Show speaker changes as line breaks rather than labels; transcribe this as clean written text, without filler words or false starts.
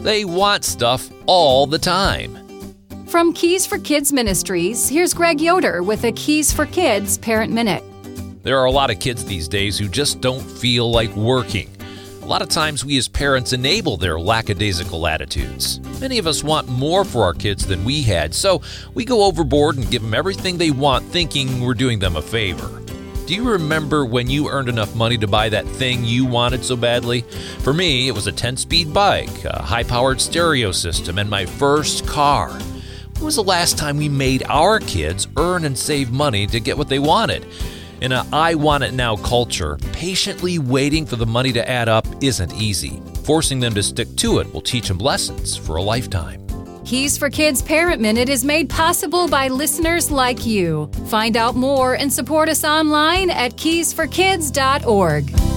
They want stuff all the time.
From Keys for Kids Ministries, here's Greg Yoder with a Keys for Kids Parent Minute.
There are a lot of kids these days who just don't feel like working. A lot of times we as parents enable their lackadaisical attitudes. Many of us want more for our kids than we had, so we go overboard and give them everything they want, thinking we're doing them a favor. Do you remember when you earned enough money to buy that thing you wanted so badly? For me, it was a 10-speed bike, a high-powered stereo system, and my first car. When was the last time we made our kids earn and save money to get what they wanted? In a I want it now culture, patiently waiting for the money to add up isn't easy. Forcing them to stick to it will teach them lessons for a lifetime.
Keys for Kids Parent Minute is made possible by listeners like you. Find out more and support us online at keysforkids.org.